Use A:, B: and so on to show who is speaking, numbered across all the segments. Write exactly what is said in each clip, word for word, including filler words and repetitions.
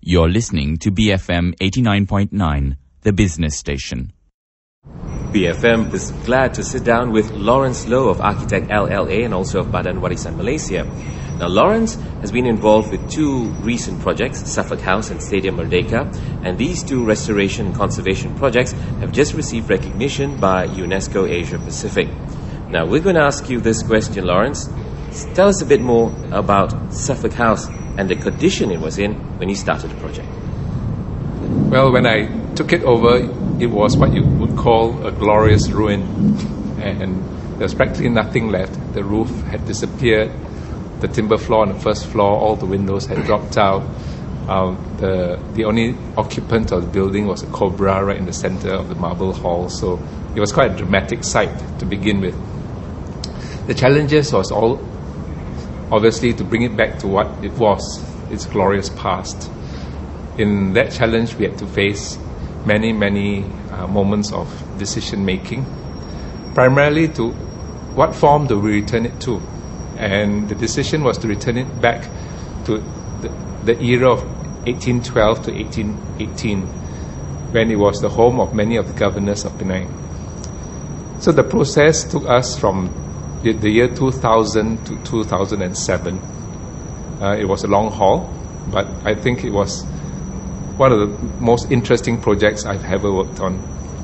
A: You're listening to B F M eighty-nine point nine, the business station.
B: B F M is glad to sit down with Lawrence Loh of Architect L L A and also of Badan Warisan Malaysia. Now, Lawrence has been involved with two recent projects, Suffolk House and Stadium Merdeka, and these two restoration and conservation projects have just received recognition by UNESCO Asia Pacific. Now, we're going to ask you this question, Lawrence. Tell us a bit more about Suffolk House and the condition it was in when you started the project.
C: Well, when I took it over, it was what you would call a glorious ruin, and there was practically nothing left. The roof had disappeared, the timber floor on the first floor, all the windows had dropped out. Um, the the only occupant of the building was a cobra right in the center of the marble hall, so it was quite a dramatic sight to begin with. The challenges was all obviously to bring it back to what it was, its glorious past. In that challenge, we had to face many, many uh, moments of decision making, primarily to what form do we return it to. And the decision was to return it back to the, the era of eighteen twelve to eighteen eighteen, when it was the home of many of the governors of Penang. So the process took us from the, the year two thousand to two thousand seven. Uh, it was a long haul, but I think it was one of the most interesting projects I've ever worked on.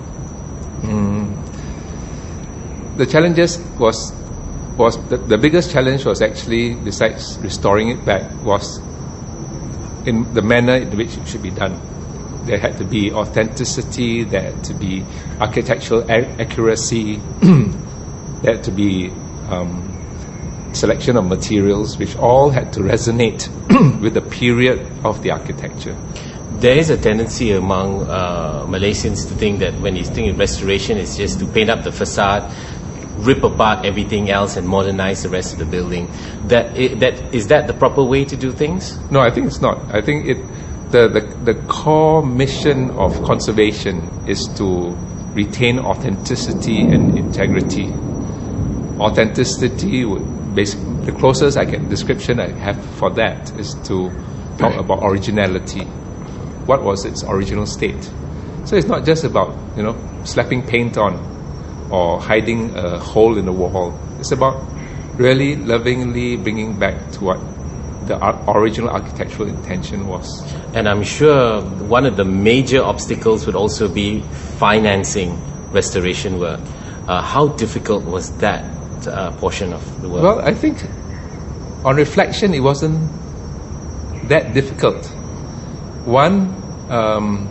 C: Mm. The challenges was was the, the biggest challenge was actually, besides restoring it back, was in the manner in which it should be done. There had to be authenticity, there had to be architectural a- accuracy, there had to be um, selection of materials, which all had to resonate with the period of the architecture.
B: There is a tendency among uh, Malaysians to think that when you think of restoration, it's just to paint up the facade, rip apart everything else, and modernize the rest of the building. That that is that the proper way to do things?
C: No, I think it's not. I think it the the, the core mission of conservation is to retain authenticity and integrity. Authenticity would basically, the closest I can description I have for that is to talk about originality. What was its original state? So it's not just about, you know, slapping paint on or hiding a hole in the wall. It's about really lovingly bringing back to what the original architectural intention was.
B: And I'm sure one of the major obstacles would also be financing restoration work. Uh, how difficult was that uh, portion of the work?
C: Well, I think on reflection, it wasn't that difficult. One, um,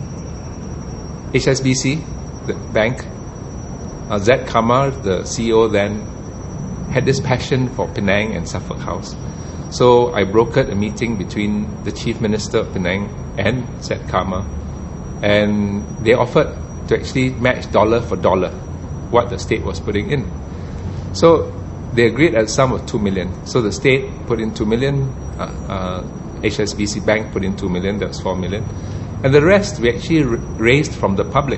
C: H S B C, the bank, uh, Zed Kamar, the C E O then, had this passion for Penang and Suffolk House. So I brokered a meeting between the Chief Minister of Penang and Zed Kamar, and they offered to actually match dollar for dollar what the state was putting in. So they agreed at a sum of two million. So the state put in two million, uh, uh, H S B C Bank put in two million, that's four million. And the rest we actually r- raised from the public.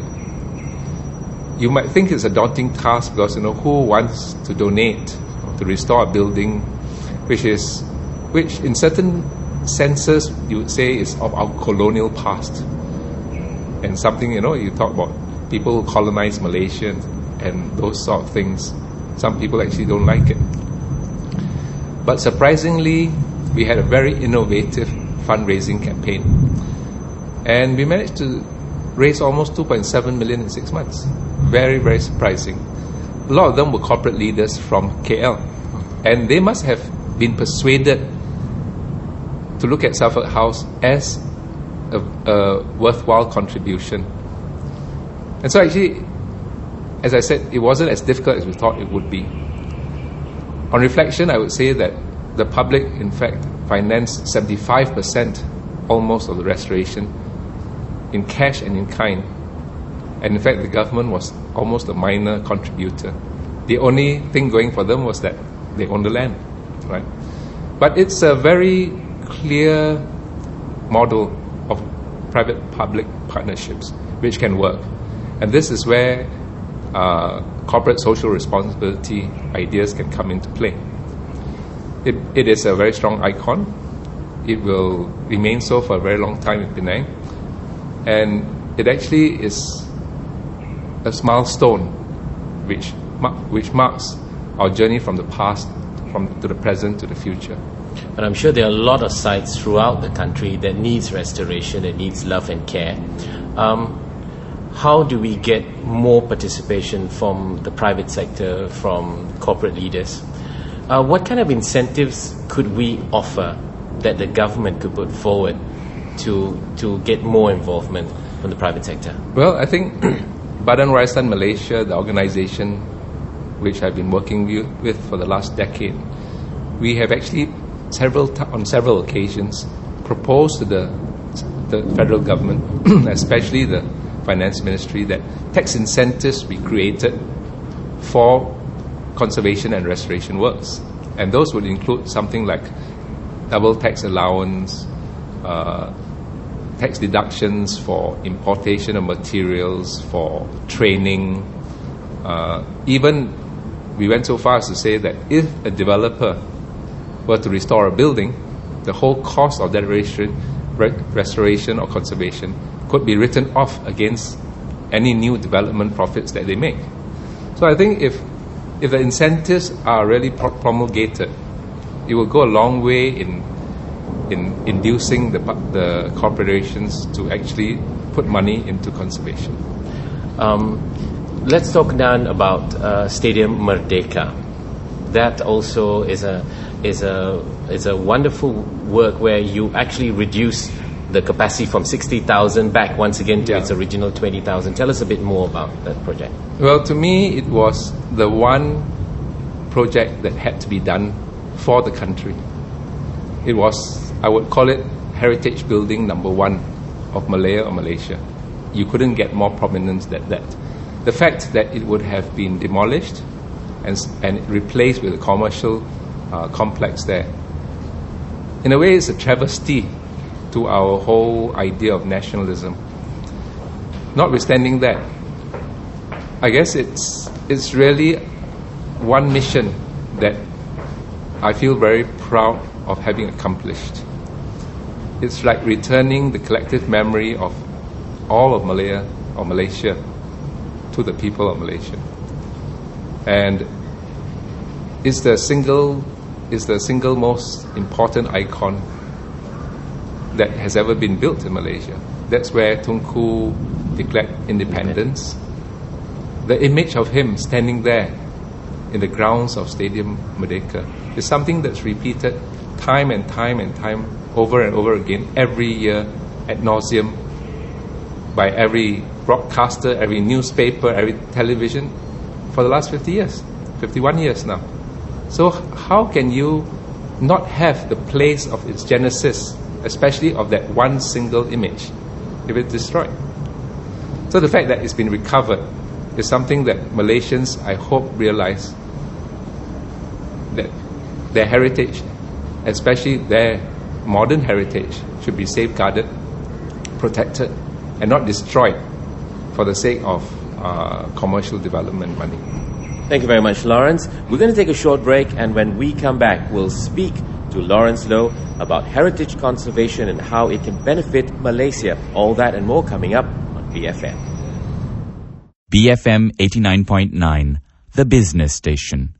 C: You might think it's a daunting task because, you know, who wants to donate to restore a building which is, which in certain senses you would say is of our colonial past. And something, you know, you talk about people who colonized Malaysia and those sort of things. Some people actually don't like it. But surprisingly, we had a very innovative fundraising campaign, and we managed to raise almost two point seven million in six months. Very, very surprising. A lot of them were corporate leaders from K L, and they must have been persuaded to look at Suffolk House as a, a worthwhile contribution. And so actually, as I said, it wasn't as difficult as we thought it would be. On reflection, I would say that the public, in fact, financed seventy-five percent almost of the restoration in cash and in kind. And in fact, the government was almost a minor contributor. The only thing going for them was that they own the land, right? But it's a very clear model of private-public partnerships which can work. And this is where uh, corporate social responsibility ideas can come into play. It, it is a very strong icon. It will remain so for a very long time in Penang. And it actually is a milestone which, which marks our journey from the past from to the present to the future.
B: But I'm sure there are a lot of sites throughout the country that needs restoration, that needs love and care. Um, how do we get more participation from the private sector, from corporate leaders? Uh, what kind of incentives could we offer that the government could put forward to to get more involvement from the private sector?
C: Well, I think Badan Warisan Malaysia, the organization which I've been working with for the last decade, we have actually several t- on several occasions proposed to the the federal government, especially the finance ministry, that tax incentives be created for conservation and restoration works, and those would include something like double tax allowance, uh, tax deductions for importation of materials, for training. Uh, even we went so far as to say that if a developer were to restore a building, the whole cost of that restoration, restoration or conservation could be written off against any new development profits that they make. So I think if if the incentives are really promulgated, it will go a long way in in inducing the the corporations to actually put money into conservation.
B: Um, let's talk now about uh, Stadium Merdeka. That also is a is a is a wonderful work where you actually reduce the capacity from sixty thousand back once again to
C: yeah.
B: its original twenty thousand. Tell us a bit more about that project.
C: Well, to me, it was the one project that had to be done for the country. It was, I would call it, heritage building number one of Malaya or Malaysia. You couldn't get more prominence than that. The fact that it would have been demolished and, and replaced with a commercial uh, complex there, in a way, it's a travesty to our whole idea of nationalism. Notwithstanding that, I guess it's it's really one mission that I feel very proud of having accomplished. It's like returning the collective memory of all of Malaya or Malaysia to the people of Malaysia. And it's the single is the single most important icon that has ever been built in Malaysia. That's where Tunku declared independence. The image of him standing there in the grounds of Stadium Merdeka is something that's repeated time and time and time over and over again every year ad nauseum by every broadcaster, every newspaper, every television for the last fifty years, fifty-one years now. So how can you not have the place of its genesis, especially of that one single image, if it's destroyed? So the fact that it's been recovered is something that Malaysians, I hope, realize that their heritage, especially their modern heritage, should be safeguarded, protected, and not destroyed for the sake of uh, commercial development money.
B: Thank you very much, Lawrence. We're going to take a short break, and when we come back, we'll speak to Lawrence Loh about heritage conservation and how it can benefit Malaysia. All that and more coming up on B F M.
A: B F M eighty-nine point nine, the business station.